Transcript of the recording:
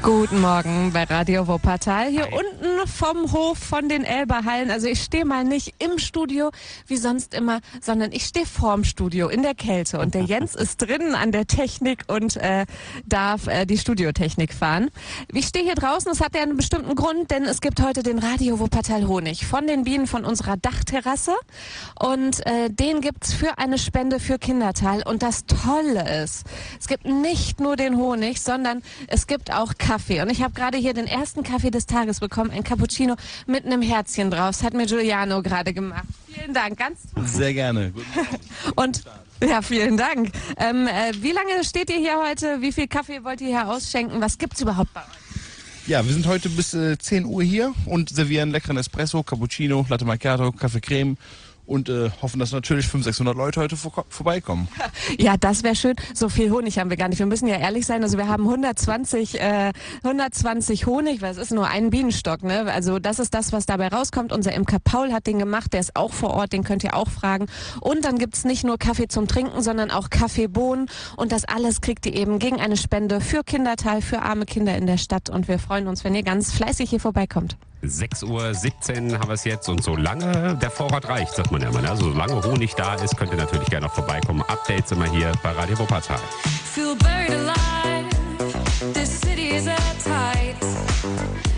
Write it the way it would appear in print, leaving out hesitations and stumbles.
Guten Morgen bei Radio Wuppertal. Hier unten vom Hof von den Elberhallen. Also ich stehe mal nicht im Studio wie sonst immer, sondern ich stehe vorm Studio in der Kälte. Und der Jens ist drinnen an der Technik und darf die Studiotechnik fahren. Ich stehe hier draußen, es hat ja einen bestimmten Grund, denn es gibt heute den Radio Wuppertal Honig von den Bienen von unserer Dachterrasse. Und den gibt's für eine Spende für Kindertal. Und das Tolle ist, es gibt nicht nur den Honig, sondern es gibt auch Kaffee. Und ich habe gerade hier den ersten Kaffee des Tages bekommen, ein Cappuccino mit einem Herzchen drauf. Das hat mir Giuliano gerade gemacht. Vielen Dank, ganz toll. Sehr gerne. Und ja, vielen Dank. Wie lange steht ihr hier heute? Wie viel Kaffee wollt ihr hier ausschenken? Was gibt's überhaupt bei euch? Ja, wir sind heute bis 10 Uhr hier und servieren leckeren Espresso, Cappuccino, Latte Macchiato, Kaffee Creme. Und hoffen, dass natürlich 500, 600 Leute heute vorbeikommen. Ja, das wäre schön. So viel Honig haben wir gar nicht. Wir müssen ja ehrlich sein. Also wir haben 120 Honig, weil es ist nur ein Bienenstock. Ne? Also das ist das, was dabei rauskommt. Unser Imker Paul hat den gemacht. Der ist auch vor Ort. Den könnt ihr auch fragen. Und dann gibt's nicht nur Kaffee zum Trinken, sondern auch Kaffeebohnen. Und das alles kriegt ihr eben gegen eine Spende für Kindertal, für arme Kinder in der Stadt. Und wir freuen uns, wenn ihr ganz fleißig hier vorbeikommt. 6:17 Uhr haben wir es jetzt und solange der Vorrat reicht, sagt man ja immer. Also solange Honig da ist, könnt ihr natürlich gerne noch vorbeikommen. Updates immer hier bei Radio Wuppertal. Feel buried alive. This city is at tight.